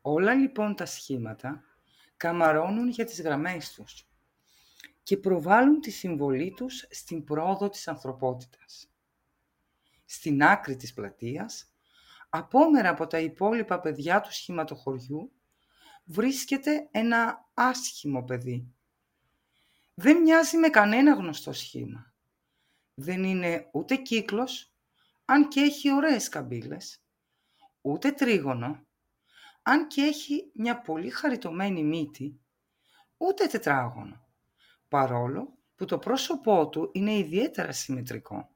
Όλα λοιπόν τα σχήματα καμαρώνουν για τις γραμμές τους και προβάλλουν τη συμβολή τους στην πρόοδο της ανθρωπότητας. Στην άκρη της πλατείας, απόμερα από τα υπόλοιπα παιδιά του σχηματοχωριού, βρίσκεται ένα άσχημο παιδί. Δεν μοιάζει με κανένα γνωστό σχήμα. Δεν είναι ούτε κύκλος, αν και έχει ωραίες καμπύλες, ούτε τρίγωνο, αν και έχει μια πολύ χαριτωμένη μύτη, ούτε τετράγωνο, παρόλο που το πρόσωπό του είναι ιδιαίτερα συμμετρικό.